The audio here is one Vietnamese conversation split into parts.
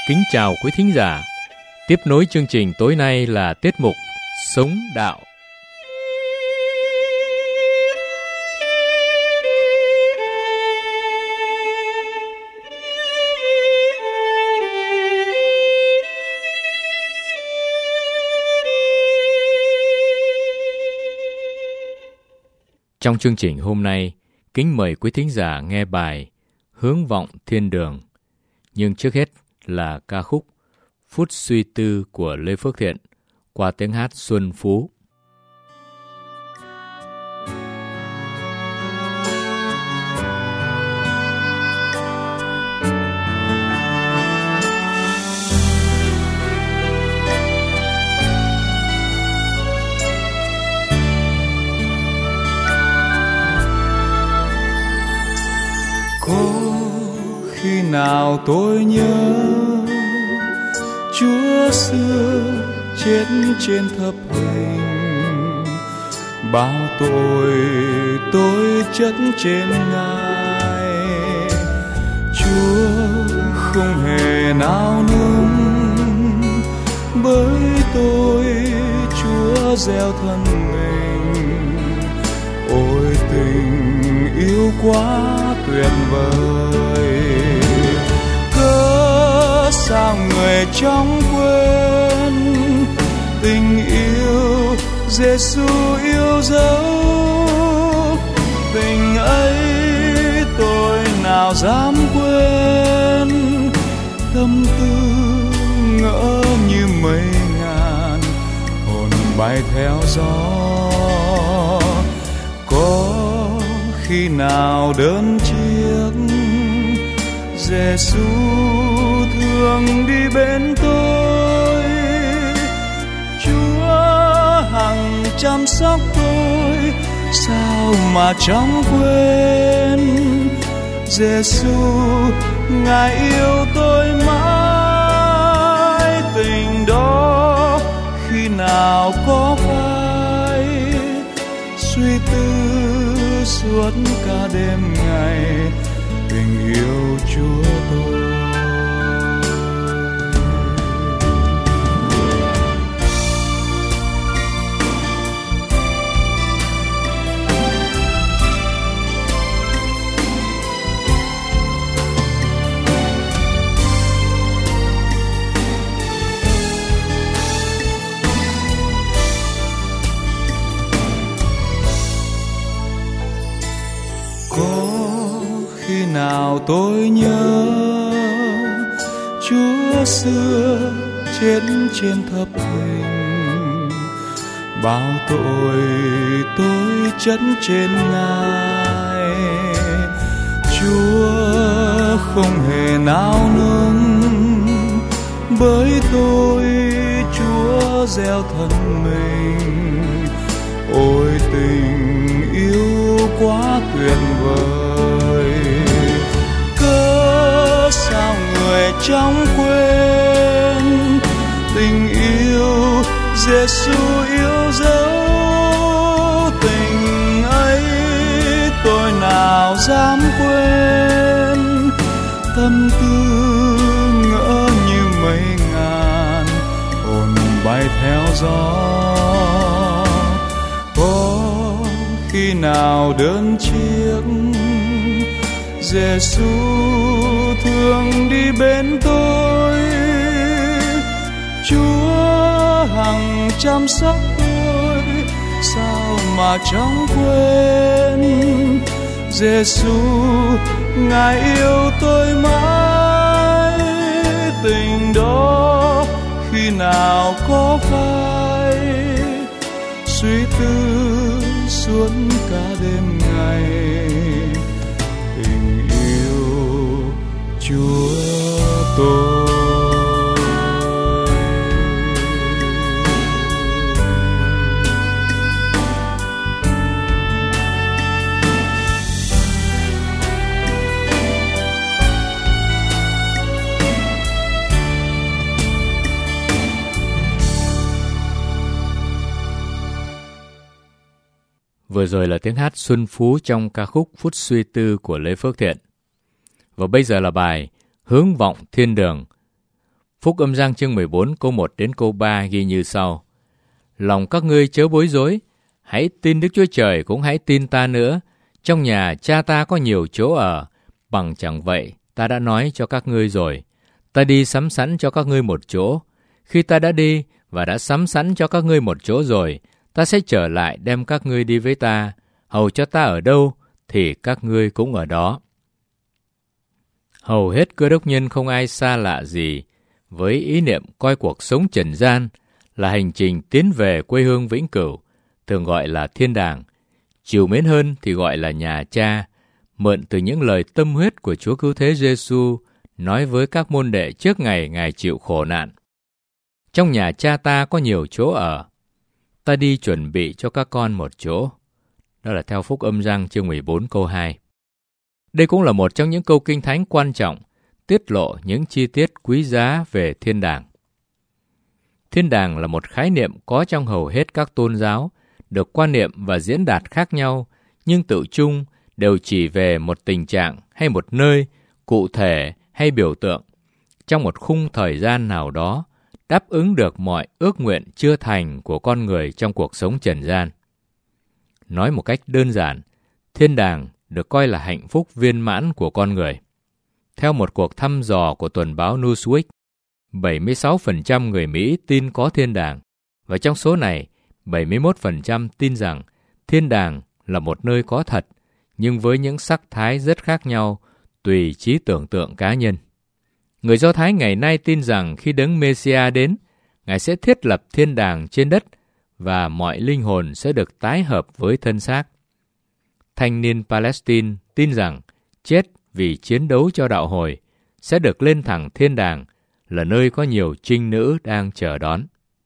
Kính chào quý thính giả. Tiếp nối chương trình tối nay là tiết mục Sống Đạo. Trong chương trình hôm nay, kính mời quý thính giả nghe bài Hướng vọng thiên đường. Nhưng trước hết là ca khúc Phút suy tư của Lê Phước Thiện qua tiếng hát Xuân Phú. Khi nào tôi nhớ Chúa xưa chết trên thập hình, bao tội tôi chất trên Ngài. Chúa không hề nao núng, bởi tôi Chúa gieo thân mình. Ôi tình yêu quá tuyệt vời, cớ sao người trong quên tình yêu Giêsu yêu dấu. Tình ấy tôi nào dám quên, tâm tư ngỡ như mây ngàn, hồn bay theo gió. Có khi nào đơn chiếc, Giêsu thương đi bên tôi. Chúa hằng chăm sóc tôi, sao mà chẳng quên. Giêsu Ngài yêu tôi mãi, tình đó khi nào có phai. Suy tư suốt cả đêm ngày, tình yêu Chúa tôi. Nào tôi nhớ Chúa xưa chết trên thập hình, bao tội tôi chất trên Ngài. Chúa không hề nao núng, bởi tôi Chúa gieo thân mình. Ôi tình yêu quá tuyệt vời, sao người trong quên tình yêu Giêsu yêu dấu. Tình ấy tôi nào dám quên, tâm tư ngỡ như mây ngàn, hồn bay theo gió. Có khi nào đơn chiếc, Giêsu thương đi bên tôi. Chúa hằng chăm sóc tôi, sao mà chẳng quên. Giêsu Ngài yêu tôi mãi, tình đó khi nào có phai. Suy tư suốt cả đêm ngày, Chúa tôi. Vừa rồi là tiếng hát Xuân Phú trong ca khúc Phút suy tư của Lê Phước Thiện. Và bây giờ là bài Hướng vọng thiên đường, Phúc Âm Giăng chương 14 câu 1 đến câu 3 ghi như sau. Lòng các ngươi chớ bối rối, hãy tin Đức Chúa Trời cũng hãy tin ta nữa. Trong nhà cha ta có nhiều chỗ ở, bằng chẳng vậy ta đã nói cho các ngươi rồi. Ta đi sắm sẵn cho các ngươi một chỗ. Khi ta đã đi và đã sắm sẵn cho các ngươi một chỗ rồi, ta sẽ trở lại đem các ngươi đi với ta, hầu cho ta ở đâu thì các ngươi cũng ở đó. Hầu hết Cơ Đốc nhân không ai xa lạ gì với ý niệm coi cuộc sống trần gian là hành trình tiến về quê hương vĩnh cửu, thường gọi là thiên đàng, trìu mến hơn thì gọi là nhà cha, mượn từ những lời tâm huyết của Chúa Cứu Thế Giêsu nói với các môn đệ trước ngày Ngài chịu khổ nạn. Trong nhà cha ta có nhiều chỗ ở, ta đi chuẩn bị cho các con một chỗ. Đó là theo Phúc Âm Giăng chương 14 câu 2. Đây cũng là một trong những câu Kinh Thánh quan trọng, tiết lộ những chi tiết quý giá về thiên đàng. Thiên đàng là một khái niệm có trong hầu hết các tôn giáo, được quan niệm và diễn đạt khác nhau, nhưng tự chung đều chỉ về một tình trạng hay một nơi, cụ thể hay biểu tượng, trong một khung thời gian nào đó, đáp ứng được mọi ước nguyện chưa thành của con người trong cuộc sống trần gian. Nói một cách đơn giản, thiên đàng được coi là hạnh phúc viên mãn của con người. Theo một cuộc thăm dò của tuần báo Newsweek, 76% người Mỹ tin có thiên đàng, và trong số này, 71% tin rằng thiên đàng là một nơi có thật, nhưng với những sắc thái rất khác nhau, tùy trí tưởng tượng cá nhân. Người Do Thái ngày nay tin rằng khi Đấng Mê-si-a đến, Ngài sẽ thiết lập thiên đàng trên đất và mọi linh hồn sẽ được tái hợp với thân xác. Thanh niên Palestine tin rằng chết vì chiến đấu cho đạo hồi sẽ được lên thẳng thiên đàng, là nơi có nhiều trinh nữ đang chờ đón.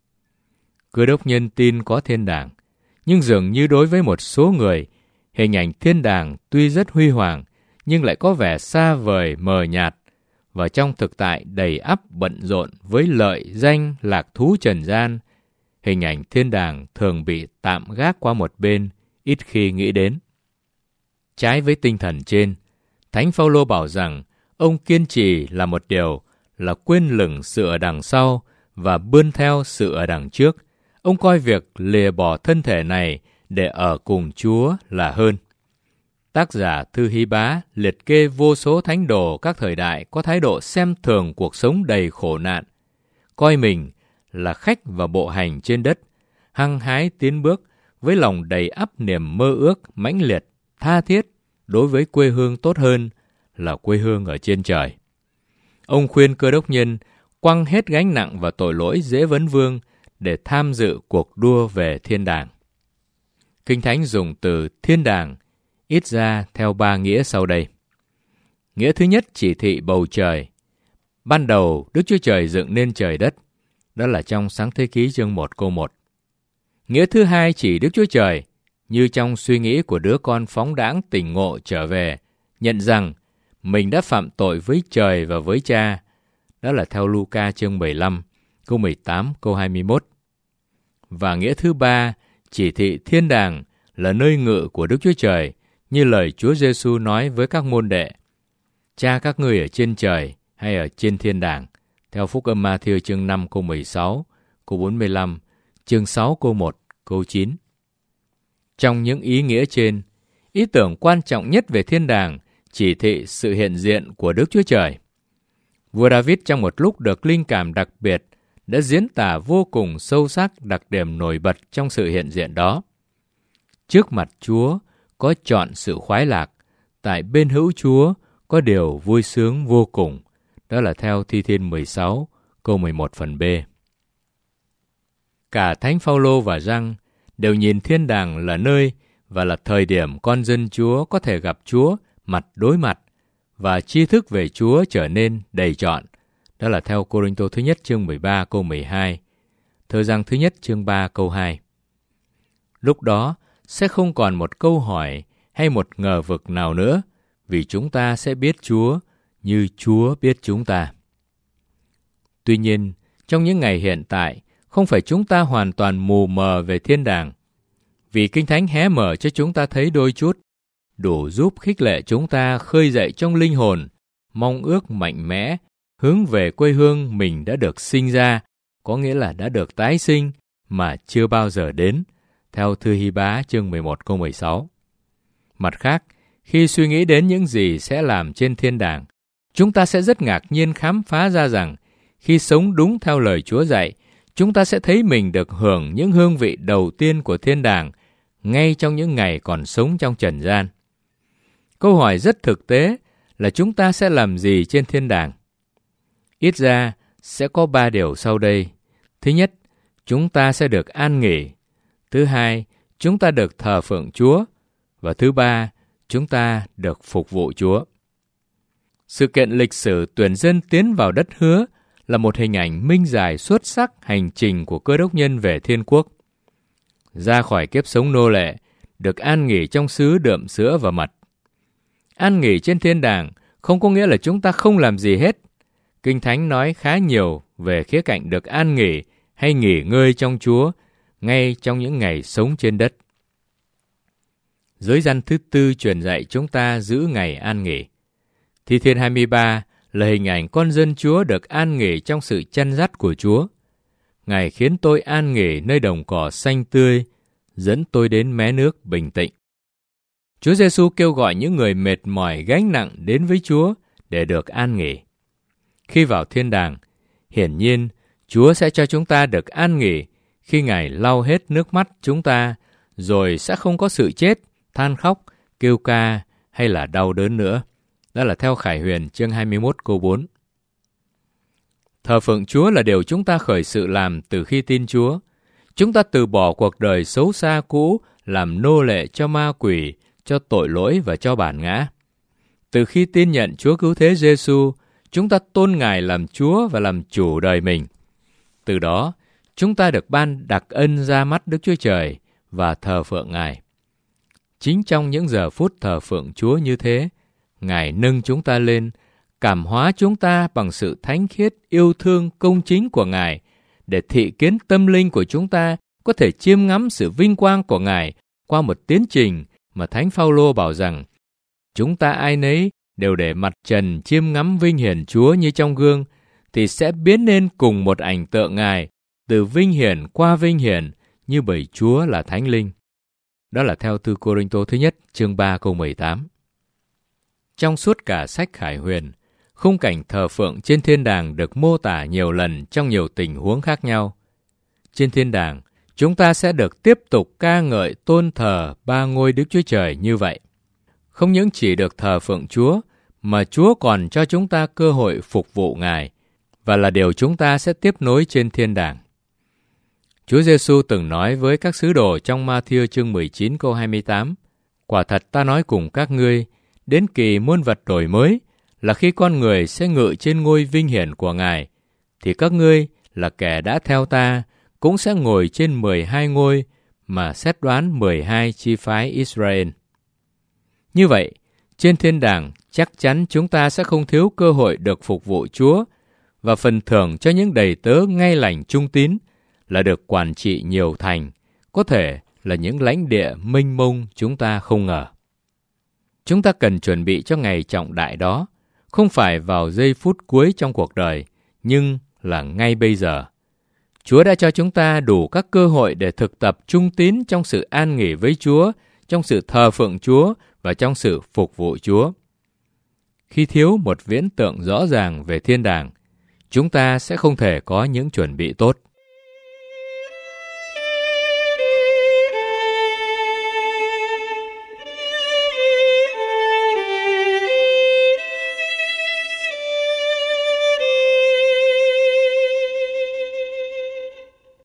Cơ đốc nhân tin có thiên đàng, nhưng dường như đối với một số người, hình ảnh thiên đàng tuy rất huy hoàng, nhưng lại có vẻ xa vời mờ nhạt, và trong thực tại đầy ắp bận rộn với lợi danh lạc thú trần gian, hình ảnh thiên đàng thường bị tạm gác qua một bên, ít khi nghĩ đến. Trái với tinh thần trên, Thánh Phaolô bảo rằng ông kiên trì là một điều là quên lửng sự ở đằng sau và bươn theo sự ở đằng trước. Ông coi việc lìa bỏ thân thể này để ở cùng Chúa là hơn. Tác giả Thư Hy Bá liệt kê vô số thánh đồ các thời đại có thái độ xem thường cuộc sống đầy khổ nạn, coi mình là khách và bộ hành trên đất, hăng hái tiến bước với lòng đầy ắp niềm mơ ước mãnh liệt, tha thiết đối với quê hương tốt hơn là quê hương ở trên trời. Ông khuyên cơ đốc nhân quăng hết gánh nặng và tội lỗi dễ vấn vương để tham dự cuộc đua về thiên đàng. Kinh Thánh dùng từ thiên đàng ít ra theo 3 nghĩa sau đây. Nghĩa thứ nhất chỉ thị bầu trời. Ban đầu Đức Chúa Trời dựng nên trời đất, đó là trong Sáng Thế Ký chương 1 câu 1. Nghĩa thứ hai chỉ Đức Chúa Trời, như trong suy nghĩ của đứa con phóng đãng tỉnh ngộ trở về, nhận rằng mình đã phạm tội với trời và với cha, đó là theo Luca chương 15, câu 18, câu 21. Và nghĩa thứ ba, chỉ thị thiên đàng là nơi ngự của Đức Chúa Trời, như lời Chúa Giêsu nói với các môn đệ. Cha các ngươi ở trên trời hay ở trên thiên đàng, theo Phúc Âm Ma-thi-ơ chương 5 câu 16, câu 45, chương 6 câu 1, câu 9. Trong những ý nghĩa trên, ý tưởng quan trọng nhất về thiên đàng chỉ thị sự hiện diện của Đức Chúa Trời. Vua David trong một lúc được linh cảm đặc biệt đã diễn tả vô cùng sâu sắc đặc điểm nổi bật trong sự hiện diện đó. Trước mặt Chúa có trọn sự khoái lạc, tại bên hữu Chúa có điều vui sướng vô cùng. Đó là theo Thi Thiên 16, câu 11 phần B. Cả Thánh Phaolô và Giăng đều nhìn thiên đàng là nơi và là thời điểm con dân Chúa có thể gặp Chúa mặt đối mặt và tri thức về Chúa trở nên đầy trọn. Đó là theo Cô-rinh-tô thứ nhất chương 13 câu 12, Thơ Giăng thứ nhất chương 3 câu 2. Lúc đó sẽ không còn một câu hỏi hay một ngờ vực nào nữa, vì chúng ta sẽ biết Chúa như Chúa biết chúng ta. Tuy nhiên, trong những ngày hiện tại, không phải chúng ta hoàn toàn mù mờ về thiên đàng, vì Kinh Thánh hé mở cho chúng ta thấy đôi chút, đủ giúp khích lệ chúng ta khơi dậy trong linh hồn mong ước mạnh mẽ hướng về quê hương mình đã được sinh ra, có nghĩa là đã được tái sinh mà chưa bao giờ đến, theo Thư Hy-bá chương 11 câu 16. Mặt khác, khi suy nghĩ đến những gì sẽ làm trên thiên đàng, chúng ta sẽ rất ngạc nhiên khám phá ra rằng khi sống đúng theo lời Chúa dạy, chúng ta sẽ thấy mình được hưởng những hương vị đầu tiên của thiên đàng ngay trong những ngày còn sống trong trần gian. Câu hỏi rất thực tế là chúng ta sẽ làm gì trên thiên đàng? Ít ra sẽ có 3 điều sau đây. Thứ nhất, chúng ta sẽ được an nghỉ. Thứ hai, chúng ta được thờ phượng Chúa. Và thứ ba, chúng ta được phục vụ Chúa. Sự kiện lịch sử tuyển dân tiến vào đất hứa là một hình ảnh minh giải xuất sắc hành trình của Cơ Đốc nhân về thiên quốc. Ra khỏi kiếp sống nô lệ, được an nghỉ trong xứ đượm sữa và mật. An nghỉ trên thiên đàng không có nghĩa là chúng ta không làm gì hết. Kinh Thánh nói khá nhiều về khía cạnh được an nghỉ hay nghỉ ngơi trong Chúa ngay trong những ngày sống trên đất. Giới răn thứ 4 truyền dạy chúng ta giữ ngày an nghỉ. Thi Thiên 23 là hình ảnh con dân Chúa được an nghỉ trong sự chăn dắt của Chúa. Ngài khiến tôi an nghỉ nơi đồng cỏ xanh tươi, dẫn tôi đến mé nước bình tĩnh. Chúa Giêsu kêu gọi những người mệt mỏi gánh nặng đến với Chúa để được an nghỉ. Khi vào thiên đàng, hiển nhiên Chúa sẽ cho chúng ta được an nghỉ khi Ngài lau hết nước mắt chúng ta, rồi sẽ không có sự chết, than khóc, kêu ca hay là đau đớn nữa. Đó là theo Khải Huyền chương 21 câu 4. Thờ phượng Chúa là điều chúng ta khởi sự làm từ khi tin Chúa. Chúng ta từ bỏ cuộc đời xấu xa cũ, làm nô lệ cho ma quỷ, cho tội lỗi và cho bản ngã. Từ khi tin nhận Chúa Cứu Thế Giêsu, chúng ta tôn Ngài làm Chúa và làm chủ đời mình. Từ đó, chúng ta được ban đặc ân ra mắt Đức Chúa Trời và thờ phượng Ngài. Chính trong những giờ phút thờ phượng Chúa như thế, Ngài nâng chúng ta lên, cảm hóa chúng ta bằng sự thánh khiết, yêu thương, công chính của Ngài, để thị kiến tâm linh của chúng ta có thể chiêm ngắm sự vinh quang của Ngài qua một tiến trình mà Thánh Phaolô bảo rằng chúng ta ai nấy đều để mặt trần chiêm ngắm vinh hiển Chúa như trong gương, thì sẽ biến nên cùng một ảnh tượng Ngài, từ vinh hiển qua vinh hiển, như bởi Chúa là Thánh Linh. Đó là theo Thư Cô-rinh-tô thứ nhất chương 3 câu 18. Trong suốt cả sách Khải Huyền, khung cảnh thờ phượng trên thiên đàng được mô tả nhiều lần trong nhiều tình huống khác nhau. Trên thiên đàng, chúng ta sẽ được tiếp tục ca ngợi tôn thờ 3 ngôi Đức Chúa Trời như vậy. Không những chỉ được thờ phượng Chúa, mà Chúa còn cho chúng ta cơ hội phục vụ Ngài, và là điều chúng ta sẽ tiếp nối trên thiên đàng. Chúa Giêsu từng nói với các sứ đồ trong Ma-thi-ơ chương 19 câu 28, quả thật ta nói cùng các ngươi, đến kỳ muôn vật đổi mới, là khi con người sẽ ngự trên ngôi vinh hiển của Ngài, thì các ngươi là kẻ đã theo ta, cũng sẽ ngồi trên 12 ngôi mà xét đoán 12 chi phái Israel. Như vậy, trên thiên đàng chắc chắn chúng ta sẽ không thiếu cơ hội được phục vụ Chúa, và phần thưởng cho những đầy tớ ngay lành trung tín là được quản trị nhiều thành, có thể là những lãnh địa mênh mông chúng ta không ngờ. Chúng ta cần chuẩn bị cho ngày trọng đại đó, không phải vào giây phút cuối trong cuộc đời, nhưng là ngay bây giờ. Chúa đã cho chúng ta đủ các cơ hội để thực tập trung tín trong sự an nghỉ với Chúa, trong sự thờ phượng Chúa và trong sự phục vụ Chúa. Khi thiếu một viễn tượng rõ ràng về thiên đàng, chúng ta sẽ không thể có những chuẩn bị tốt.